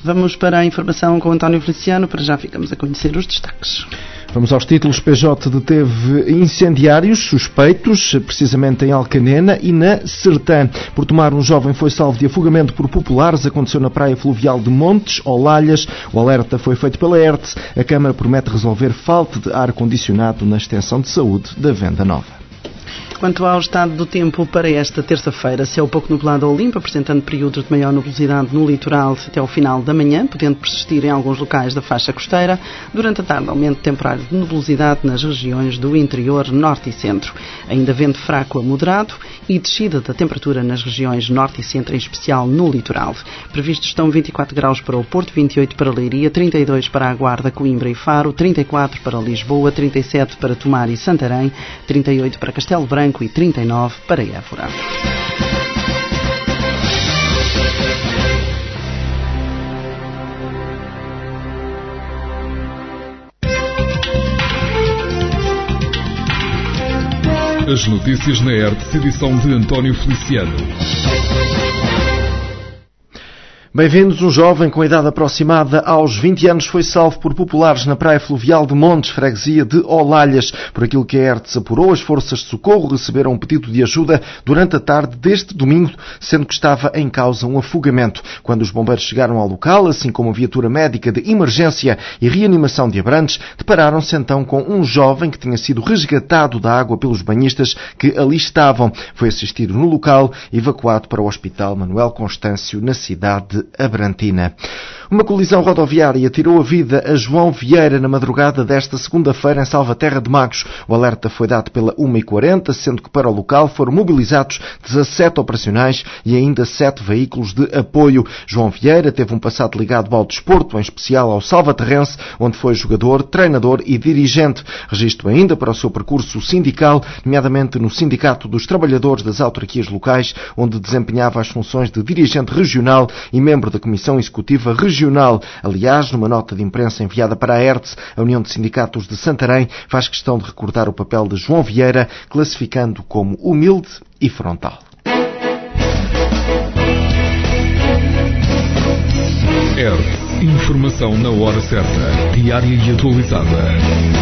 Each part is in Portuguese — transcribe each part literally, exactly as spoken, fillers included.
Vamos para a informação com António Feliciano. Para já ficamos a conhecer os destaques. Vamos aos títulos. P J deteve incendiários suspeitos, precisamente em Alcanena e na Sertã. Por Tomar, um jovem foi salvo de afogamento por populares. Aconteceu na praia fluvial de Montes, Olalhas. O alerta foi feito pela E R T S. A Câmara promete resolver falta de ar-condicionado na extensão de saúde da Venda Nova. Quanto ao estado do tempo para esta terça-feira, céu pouco nublado ou limpo, apresentando períodos de maior nubosidade no litoral até ao final da manhã, podendo persistir em alguns locais da faixa costeira. Durante a tarde, aumento temporário de nubosidade nas regiões do interior, norte e centro. Ainda vento fraco a moderado e descida da temperatura nas regiões norte e centro, em especial no litoral. Previstos estão vinte e quatro graus para o Porto, vinte e oito para Leiria, trinta e dois para a Guarda, Coimbra e Faro, trinta e quatro para Lisboa, trinta e sete para Tomar e Santarém, trinta e oito para Castelo Branco e trinta e nove para Évora. As notícias na R T S, edição de António Feliciano. Bem-vindos. Um jovem com idade aproximada aos vinte anos foi salvo por populares na praia fluvial de Montes, freguesia de Olalhas. Por aquilo que a R T S apurou, as forças de socorro receberam um pedido de ajuda durante a tarde deste domingo, sendo que estava em causa um afogamento. Quando os bombeiros chegaram ao local, assim como a viatura médica de emergência e reanimação de Abrantes, depararam-se então com um jovem que tinha sido resgatado da água pelos banhistas que ali estavam. Foi assistido no local e evacuado para o Hospital Manuel Constâncio, na cidade de Abrantina. Uma colisão rodoviária tirou a vida a João Vieira na madrugada desta segunda-feira em Salvaterra de Magos. O alerta foi dado pela uma e quarenta, sendo que para o local foram mobilizados dezassete operacionais e ainda sete veículos de apoio. João Vieira teve um passado ligado ao desporto, em especial ao salvaterrense, onde foi jogador, treinador e dirigente. Registro ainda para o seu percurso sindical, nomeadamente no Sindicato dos Trabalhadores das Autarquias Locais, onde desempenhava as funções de dirigente regional e membro da Comissão Executiva Regional. Aliás, numa nota de imprensa enviada para a R T S, a União de Sindicatos de Santarém faz questão de recordar o papel de João Vieira, classificando como humilde e frontal. R T S, informação na hora certa, diária e atualizada.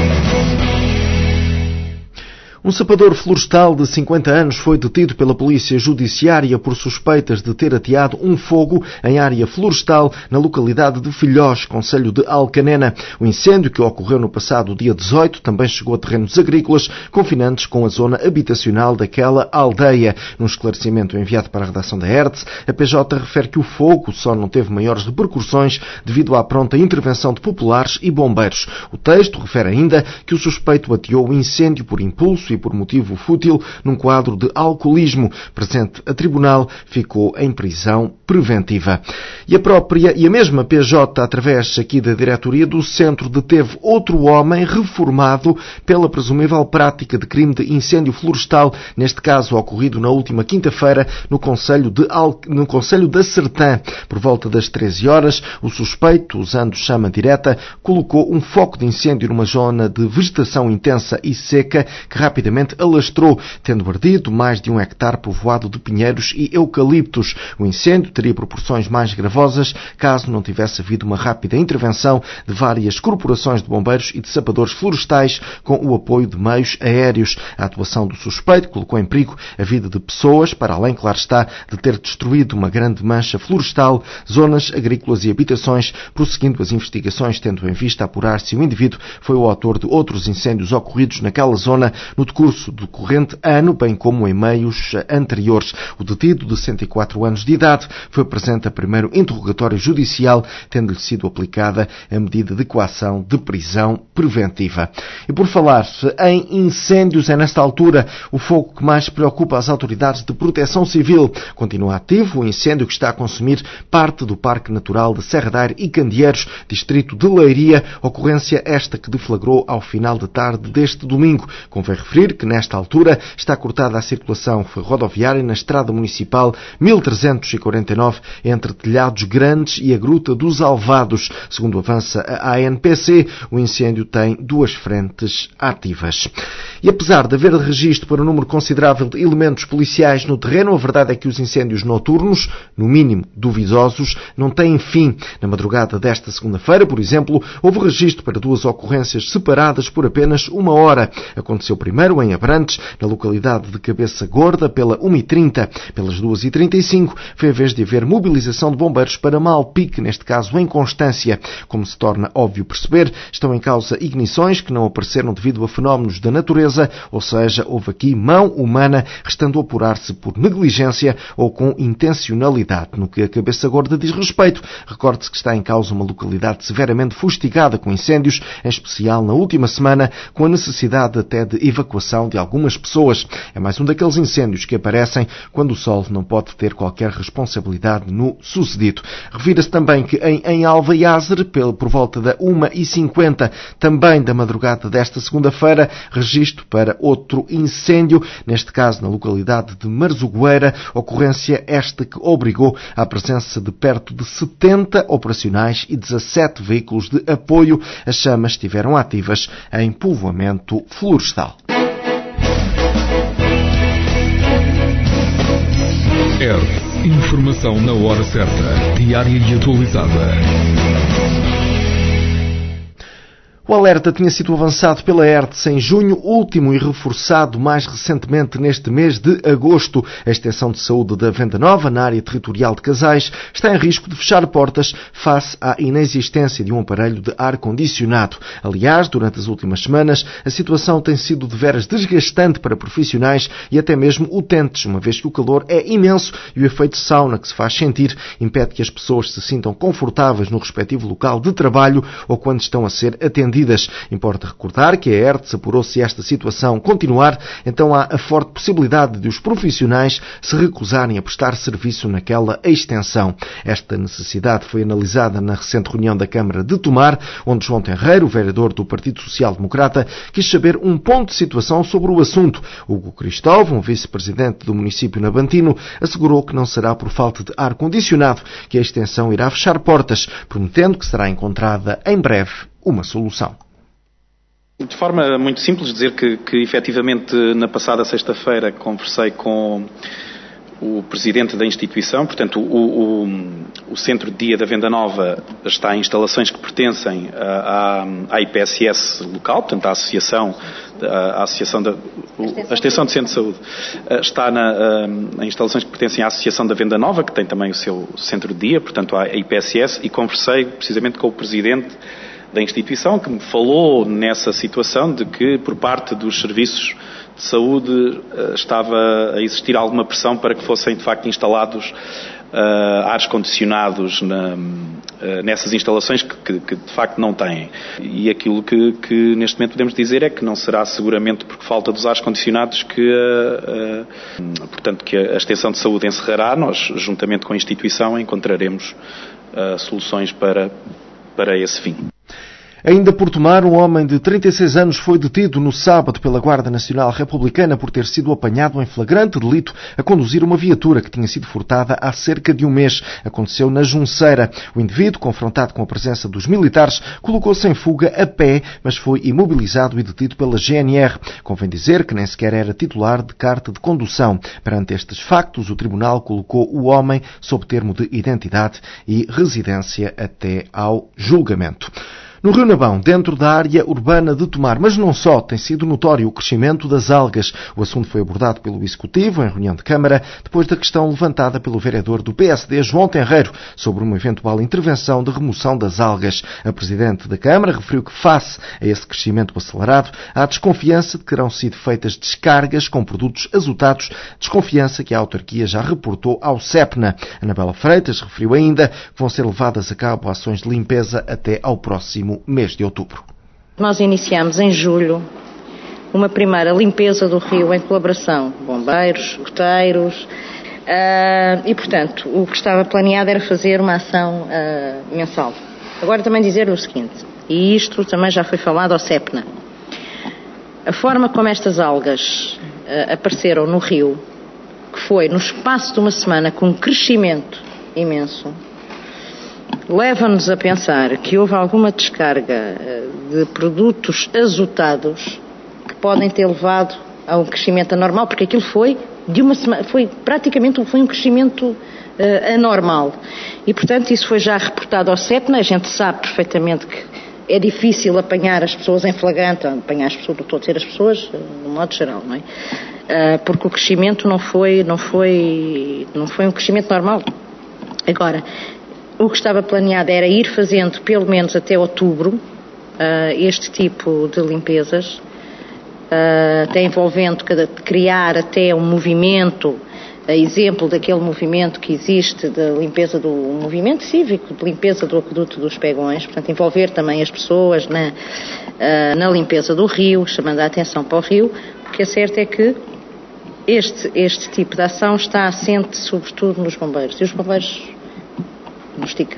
Um sapador florestal de cinquenta anos foi detido pela Polícia Judiciária por suspeitas de ter ateado um fogo em área florestal na localidade de Filhós, concelho de Alcanena. O incêndio, que ocorreu no passado dia dezoito, também chegou a terrenos agrícolas confinantes com a zona habitacional daquela aldeia. Num esclarecimento enviado para a redação da R T S, a P J refere que o fogo só não teve maiores repercussões devido à pronta intervenção de populares e bombeiros. O texto refere ainda que o suspeito ateou o incêndio por impulso e por motivo fútil num quadro de alcoolismo. Presente a tribunal, ficou em prisão preventiva. E a própria e a mesma P J, através aqui da diretoria do centro, deteve outro homem reformado pela presumível prática de crime de incêndio florestal, neste caso ocorrido na última quinta-feira no concelho de Al... no concelho da Sertã. Por volta das treze horas, o suspeito, usando chama direta, colocou um foco de incêndio numa zona de vegetação intensa e seca que rapidamente alastrou, tendo ardido mais de um hectare povoado de pinheiros e eucaliptos. O incêndio teria proporções mais gravosas caso não tivesse havido uma rápida intervenção de várias corporações de bombeiros e de sapadores florestais com o apoio de meios aéreos. A atuação do suspeito colocou em perigo a vida de pessoas, para além, claro está, de ter destruído uma grande mancha florestal, zonas agrícolas e habitações, prosseguindo as investigações, tendo em vista apurar se o indivíduo foi o autor de outros incêndios ocorridos naquela zona no decurso do corrente ano, bem como em meios anteriores. O detido, de cento e quatro anos de idade, foi presente a primeiro interrogatório judicial, tendo-lhe sido aplicada a medida de coação de prisão preventiva. E por falar em incêndios, é nesta altura o fogo que mais preocupa as autoridades de proteção civil. Continua ativo o incêndio que está a consumir parte do Parque Natural de Serra da Aire e Candeeiros, distrito de Leiria, ocorrência esta que deflagrou ao final de tarde deste domingo. Convém referir referir que, nesta altura, está cortada a circulação rodoviária na estrada municipal mil trezentos e quarenta e nove entre Telhados Grandes e a Gruta dos Alvados. Segundo avança a A N P C, o incêndio tem duas frentes ativas. E apesar de haver registro para um número considerável de elementos policiais no terreno, a verdade é que os incêndios noturnos, no mínimo duvidosos, não têm fim. Na madrugada desta segunda-feira, por exemplo, houve registro para duas ocorrências separadas por apenas uma hora. Aconteceu primeiro em Abrantes, na localidade de Cabeça Gorda, pela uma e trinta. Pelas duas e trinta e cinco, foi a vez de haver mobilização de bombeiros para Malpique, neste caso em Constância. Como se torna óbvio perceber, estão em causa ignições que não apareceram devido a fenómenos da natureza, ou seja, houve aqui mão humana, restando apurar-se por negligência ou com intencionalidade. No que a Cabeça Gorda diz respeito, recorde-se que está em causa uma localidade severamente fustigada com incêndios, em especial na última semana, com a necessidade até de evacuação de algumas pessoas. É mais um daqueles incêndios que aparecem quando o sol não pode ter qualquer responsabilidade no sucedido. Revira-se também que em, em Alvaiazer, por volta da uma e cinquenta, também da madrugada desta segunda-feira, registro para outro incêndio, neste caso na localidade de Marzogueira, ocorrência esta que obrigou à presença de perto de setenta operacionais e dezassete veículos de apoio. As chamas estiveram ativas em povoamento florestal. R. Informação na hora certa, diária e atualizada. O alerta tinha sido avançado pela ERTS em junho, último e reforçado mais recentemente neste mês de agosto. A extensão de saúde da Venda Nova, na área territorial de Casais, está em risco de fechar portas face à inexistência de um aparelho de ar-condicionado. Aliás, durante as últimas semanas, a situação tem sido de veras desgastante para profissionais e até mesmo utentes, uma vez que o calor é imenso e o efeito sauna que se faz sentir impede que as pessoas se sintam confortáveis no respectivo local de trabalho ou quando estão a ser atendidas. Importa recordar que a ERTS apurou se esta situação continuar, então há a forte possibilidade de os profissionais se recusarem a prestar serviço naquela extensão. Esta necessidade foi analisada na recente reunião da Câmara de Tomar, onde João Tenreiro, o vereador do Partido Social Democrata, quis saber um ponto de situação sobre o assunto. Hugo Cristóvão, vice-presidente do município Nabantino, assegurou que não será por falta de ar-condicionado que a extensão irá fechar portas, prometendo que será encontrada em breve uma solução. De forma muito simples, dizer que, que efetivamente na passada sexta-feira conversei com o presidente da instituição, portanto o, o, o Centro de Dia da Venda Nova está em instalações que pertencem à, à I P S S local, portanto à Associação, à Associação da a Extensão de Centro de Saúde, está na, em instalações que pertencem à Associação da Venda Nova, que tem também o seu Centro de Dia, portanto à I P S S, e conversei precisamente com o presidente da instituição, que me falou nessa situação de que, por parte dos serviços de saúde, estava a existir alguma pressão para que fossem, de facto, instalados uh, ares condicionados na, uh, nessas instalações que, que, que, de facto, não têm. E aquilo que, que, neste momento, podemos dizer é que não será seguramente por falta dos ares condicionados que, uh, uh, portanto, que a extensão de saúde encerrará. Nós, juntamente com a instituição, encontraremos uh, soluções para, para esse fim. Ainda por Tomar, um homem de trinta e seis anos foi detido no sábado pela Guarda Nacional Republicana por ter sido apanhado em flagrante delito a conduzir uma viatura que tinha sido furtada há cerca de um mês. Aconteceu na Junceira. O indivíduo, confrontado com a presença dos militares, colocou-se em fuga a pé, mas foi imobilizado e detido pela G N R. Convém dizer que nem sequer era titular de carta de condução. Perante estes factos, o Tribunal colocou o homem sob termo de identidade e residência até ao julgamento. No Rio Nabão, dentro da área urbana de Tomar, mas não só, tem sido notório o crescimento das algas. O assunto foi abordado pelo Executivo em reunião de Câmara, depois da questão levantada pelo vereador do P S D, João Tenreiro, sobre uma eventual intervenção de remoção das algas. A Presidente da Câmara referiu que, face a esse crescimento acelerado, há desconfiança de que terão sido feitas descargas com produtos azotados, desconfiança que a autarquia já reportou ao SEPNA. Anabela Freitas referiu ainda que vão ser levadas a cabo ações de limpeza até ao próximo mês de outubro. Nós iniciamos em julho uma primeira limpeza do rio em colaboração com bombeiros, escoteiros uh, e, portanto, o que estava planeado era fazer uma ação uh, mensal. Agora também dizer o seguinte, e isto também já foi falado ao SEPNA, a forma como estas algas uh, apareceram no rio, que foi no espaço de uma semana com um crescimento imenso, leva-nos a pensar que houve alguma descarga uh, de produtos azotados que podem ter levado a um crescimento anormal, porque aquilo foi de uma semana, foi praticamente foi um crescimento uh, anormal. E, portanto, isso foi já reportado ao CEPNA. A gente sabe perfeitamente que é difícil apanhar as pessoas em flagrante, apanhar as pessoas, estou a dizer as pessoas, no modo geral, não é? Uh, porque o crescimento não foi, não foi, não foi um crescimento normal. Agora, o que estava planeado era ir fazendo, pelo menos até outubro, uh, este tipo de limpezas, uh, até envolvendo, criar até um movimento, a exemplo daquele movimento que existe de limpeza do um movimento cívico, de limpeza do aqueduto dos Pegões, portanto envolver também as pessoas na, uh, na limpeza do rio, chamando a atenção para o rio. O que é certo é que este, este tipo de ação está assente sobretudo nos bombeiros, e os bombeiros não esticam.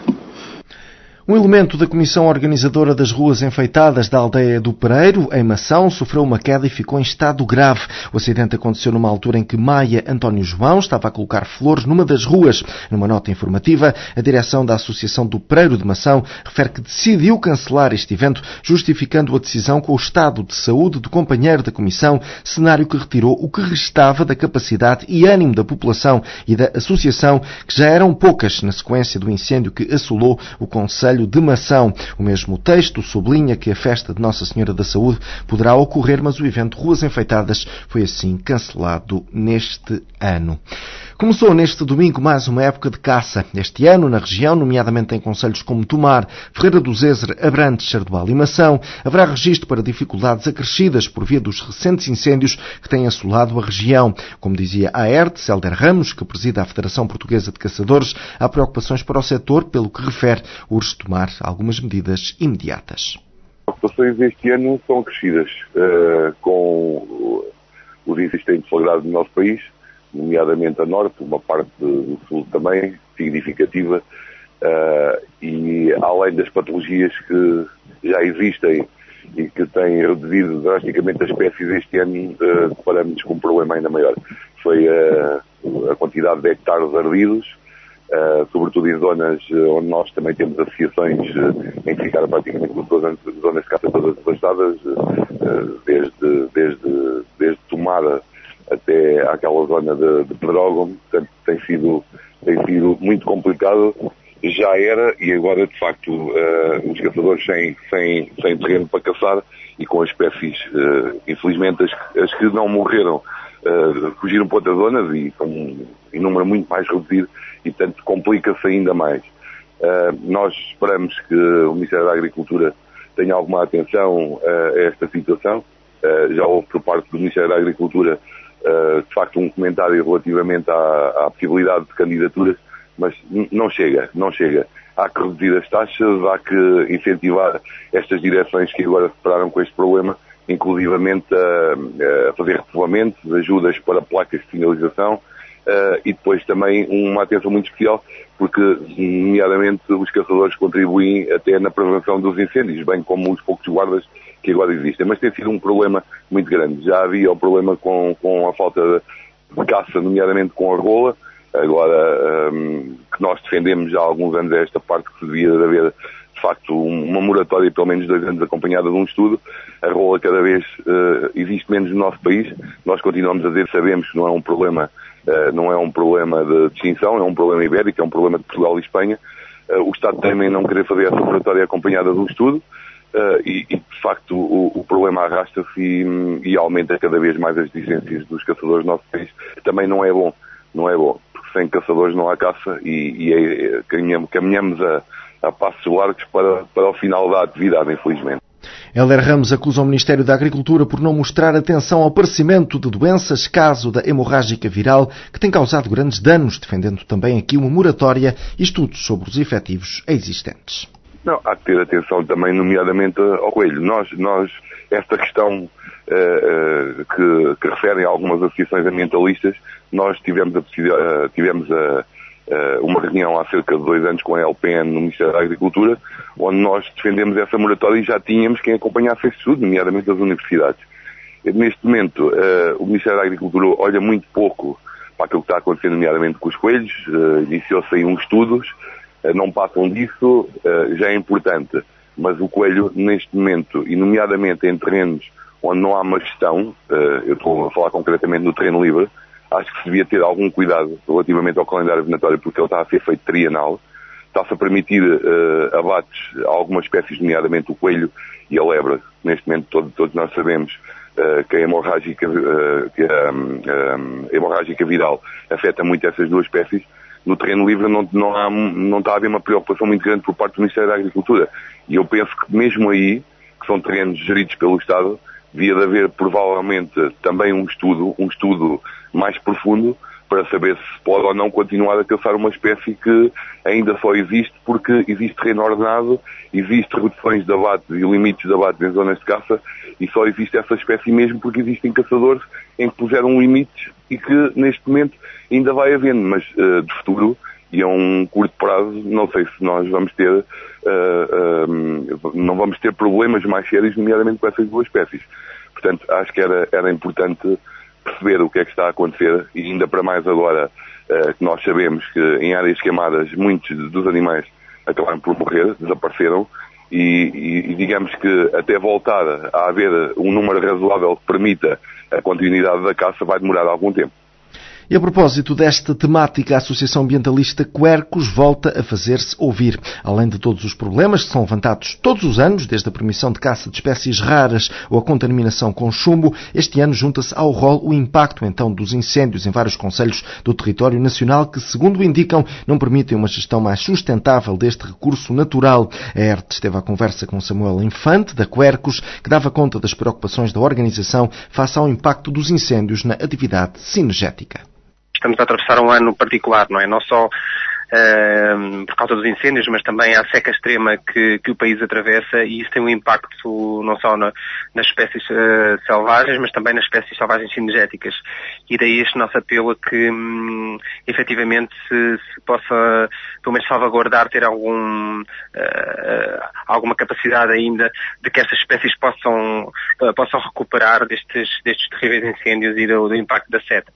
Um elemento da comissão organizadora das ruas enfeitadas da aldeia do Pereiro, em Mação, sofreu uma queda e ficou em estado grave. O acidente aconteceu numa altura em que Maia António João estava a colocar flores numa das ruas. Numa nota informativa, a direção da Associação do Pereiro de Mação refere que decidiu cancelar este evento, justificando a decisão com o estado de saúde do companheiro da comissão, cenário que retirou o que restava da capacidade e ânimo da população e da associação, que já eram poucas na sequência do incêndio que assolou o concelho de Mação. O mesmo texto sublinha que a festa de Nossa Senhora da Saúde poderá ocorrer, mas o evento Ruas Enfeitadas foi assim cancelado neste ano. Começou neste domingo mais uma época de caça. Este ano, na região, nomeadamente em concelhos como Tomar, Ferreira do Zezer, Abrantes, Sardual e Mação, haverá registro para dificuldades acrescidas por via dos recentes incêndios que têm assolado a região. Como dizia a Aertes, Hélder Ramos, que presida a Federação Portuguesa de Caçadores, há preocupações para o setor, pelo que refere, urge tomar algumas medidas imediatas. As preocupações este ano são acrescidas, uh, com os incêndios deflagrados no nosso país, nomeadamente a norte, uma parte do sul também, significativa, uh, e além das patologias que já existem e que têm reduzido drasticamente as espécies este ano, uh, deparamos com um problema ainda maior. Foi uh, a quantidade de hectares ardidos, uh, sobretudo em zonas onde nós também temos associações uh, em que ficaram praticamente todas as zonas de caça todas devastadas, uh, desde, desde, desde Tomada até àquela zona de, de Pedrógão. Portanto, tem sido, tem sido muito complicado, já era, e agora, de facto, uh, os caçadores sem, sem, sem terreno para caçar e com as espécies, uh, infelizmente, as, as que não morreram, uh, fugiram para outras zonas e com um número muito mais reduzido e, portanto, complica-se ainda mais. Uh, nós esperamos que o Ministério da Agricultura tenha alguma atenção uh, a esta situação. Uh, já houve por parte do Ministério da Agricultura Uh, de facto um comentário relativamente à, à possibilidade de candidaturas, mas n- não chega, não chega. Há que reduzir as taxas, há que incentivar estas direções que agora se depararam com este problema, inclusivamente a, a fazer repovoamentos, ajudas para placas de sinalização, uh, e depois também uma atenção muito especial, porque nomeadamente os caçadores contribuem até na prevenção dos incêndios, bem como os poucos guardas que agora existem, mas tem sido um problema muito grande. Já havia o problema com, com a falta de caça, nomeadamente com a rola, agora um, que nós defendemos já há alguns anos esta parte que se devia de haver, de facto, uma moratória de pelo menos dois anos acompanhada de um estudo. A rola cada vez uh, existe menos no nosso país, nós continuamos a dizer, sabemos que não é um problema, uh, não é um problema de extinção, é um problema ibérico, é um problema de Portugal e Espanha. Uh, o Estado também não querer fazer essa moratória acompanhada de um estudo. Uh, e, e, de facto, o, o problema arrasta-se e, e aumenta cada vez mais as licenças dos caçadores no nosso país. Também não é bom, não é bom, porque sem caçadores não há caça e, e é, caminhamos, caminhamos a, a passos largos para, para o final da atividade, infelizmente. Hélder Ramos acusa o Ministério da Agricultura por não mostrar atenção ao aparecimento de doenças, caso da hemorrágica viral, que tem causado grandes danos, defendendo também aqui uma moratória e estudos sobre os efetivos existentes. Não, há que ter atenção também, nomeadamente, ao coelho. Nós, nós esta questão uh, uh, que, que refere a algumas associações ambientalistas, nós tivemos, a, uh, tivemos a, uh, uma reunião há cerca de dois anos com a L P N no Ministério da Agricultura, onde nós defendemos essa moratória e já tínhamos quem acompanhasse esse estudo, nomeadamente as universidades. Neste momento, uh, o Ministério da Agricultura olha muito pouco para aquilo que está acontecendo, nomeadamente com os coelhos. Uh, iniciou-se aí uns estudos, uh, não passam disso, uh, já é importante. Mas o coelho, neste momento, e nomeadamente em terrenos onde não há uma gestão, uh, eu estou a falar concretamente no terreno livre, acho que se devia ter algum cuidado relativamente ao calendário venatório, porque ele está a ser feito trienal. Está-se a permitir uh, abates a algumas espécies, nomeadamente o coelho e a lebre. Neste momento todo, todos nós sabemos uh, que, a hemorrágica, uh, que a, um, um, a hemorrágica viral afeta muito essas duas espécies. No terreno livre não, não, há, não está a haver uma preocupação muito grande por parte do Ministério da Agricultura. E eu penso que mesmo aí, que são terrenos geridos pelo Estado, devia de haver provavelmente também um estudo, um estudo mais profundo, para saber se pode ou não continuar a caçar uma espécie que ainda só existe porque existe terreno ordenado, existe reduções de abates e limites de abates em zonas de caça, e só existe essa espécie mesmo porque existem caçadores em que puseram limites e que neste momento ainda vai havendo, mas uh, de futuro e a um curto prazo não sei se nós vamos ter uh, uh, não vamos ter problemas mais sérios, nomeadamente com essas duas espécies. Portanto, acho que era, era importante perceber o que é que está a acontecer, e ainda para mais agora uh, que nós sabemos que em áreas queimadas muitos dos animais acabaram por morrer, desapareceram, e, e, e digamos que até voltar a haver um número razoável que permita a continuidade da caça vai demorar algum tempo. E a propósito desta temática, a Associação Ambientalista Quercus volta a fazer-se ouvir. Além de todos os problemas que são levantados todos os anos, desde a permissão de caça de espécies raras ou a contaminação com chumbo, este ano junta-se ao rol o impacto então dos incêndios em vários concelhos do território nacional que, segundo indicam, não permitem uma gestão mais sustentável deste recurso natural. A E R T esteve à conversa com Samuel Infante, da Quercus, que dava conta das preocupações da organização face ao impacto dos incêndios na atividade cinegética. Estamos a atravessar um ano particular, não é? Não só uh, por causa dos incêndios, mas também a seca extrema que, que o país atravessa, e isso tem um impacto não só na, nas espécies uh, selvagens, mas também nas espécies selvagens cinegéticas. E daí este nosso apelo a que, um, efetivamente, se, se possa, pelo menos, salvaguardar, ter algum, uh, alguma capacidade ainda de que essas espécies possam, uh, possam recuperar destes, destes terríveis incêndios e do, do impacto da seca.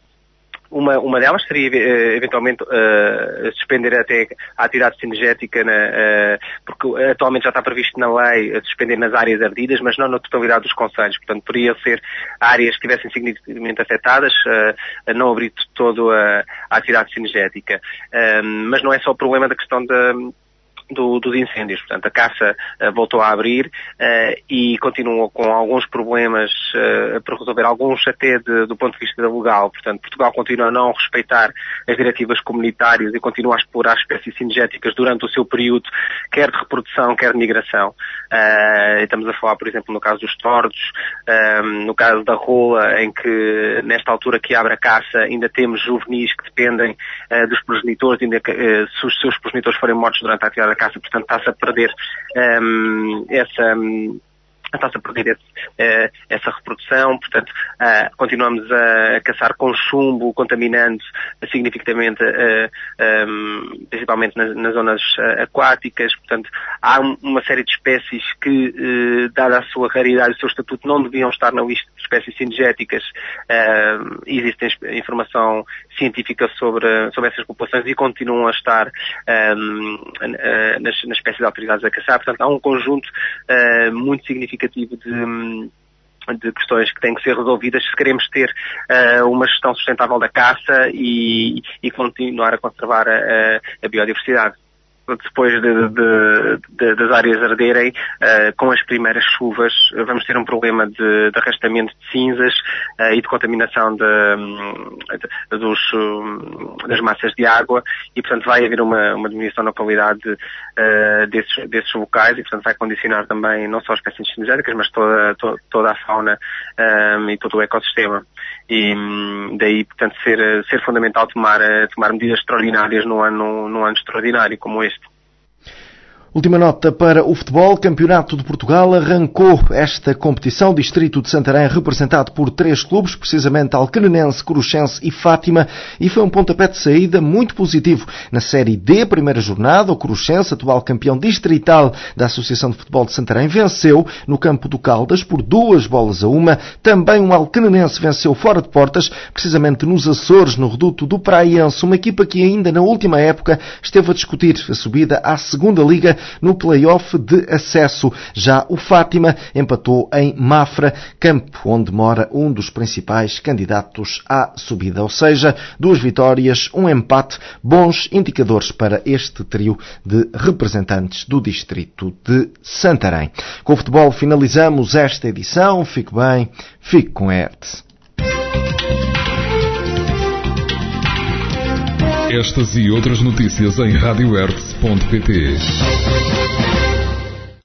Uma, uma delas seria, uh, eventualmente, uh, suspender até a atividade cinegética, na, uh, porque atualmente já está previsto na lei uh, suspender nas áreas ardidas, mas não na totalidade dos concelhos. Portanto, poderia ser áreas que estivessem significativamente afetadas, uh, a não abrir todo a, a atividade cinegética. Uh, mas não é só o problema da questão da... Do, dos incêndios. Portanto, a caça uh, voltou a abrir uh, e continua com alguns problemas uh, para resolver, alguns até de, do ponto de vista legal. Portanto, Portugal continua a não respeitar as diretivas comunitárias e continua a explorar espécies cinegéticas durante o seu período, quer de reprodução, quer de migração. Uh, estamos a falar, por exemplo, no caso dos tordos, uh, no caso da rola, em que nesta altura que abre a caça ainda temos juvenis que dependem uh, dos progenitores, ainda que, uh, se os seus progenitores forem mortos durante a atividade da caça, portanto está-se a perder um, essa... Um, está-se a perder esse, uh, essa reprodução, portanto, uh, continuamos a, a caçar com chumbo, contaminando significativamente, uh, um, principalmente nas, nas zonas uh, aquáticas. Portanto, há um, uma série de espécies que, uh, dada a sua raridade e o seu estatuto, não deviam estar na lista de espécies cinegéticas. Uh, existe informação científica sobre, sobre essas populações e continuam a estar um, uh, nas, nas espécies autorizadas a caçar. Portanto, há um conjunto uh, muito significativo de, de questões que têm que ser resolvidas se queremos ter uh, uma gestão sustentável da caça e, e continuar a conservar a, a biodiversidade. Depois de, de, de, das áreas arderem, uh, com as primeiras chuvas, vamos ter um problema de, de arrastamento de cinzas uh, e de contaminação de, de, dos, um, das massas de água, e, portanto, vai haver uma, uma diminuição na qualidade uh, desses, desses locais, e, portanto, vai condicionar também não só as espécies cinegéticas, mas toda, to, toda a fauna um, e todo o ecossistema. E daí, portanto, ser, ser fundamental tomar, tomar medidas extraordinárias num ano, num ano extraordinário como este. Última nota para o futebol. Campeonato de Portugal arrancou esta competição. Distrito de Santarém representado por três clubes, precisamente Alcanenense, Coruchense e Fátima, e foi um pontapé de saída muito positivo. Na Série D, primeira jornada, o Coruchense, atual campeão distrital da Associação de Futebol de Santarém, venceu no campo do Caldas por duas bolas a uma. Também um Alcanenense venceu fora de portas, precisamente nos Açores, no reduto do Praiense, uma equipa que ainda na última época esteve a discutir a subida à segunda Liga no play-off de acesso. Já o Fátima empatou em Mafra, campo onde mora um dos principais candidatos à subida. Ou seja, duas vitórias, um empate, bons indicadores para este trio de representantes do distrito de Santarém. Com o futebol finalizamos esta edição. Fique bem, fique com a Hertz. Estas e outras notícias em radio hertz ponto pt.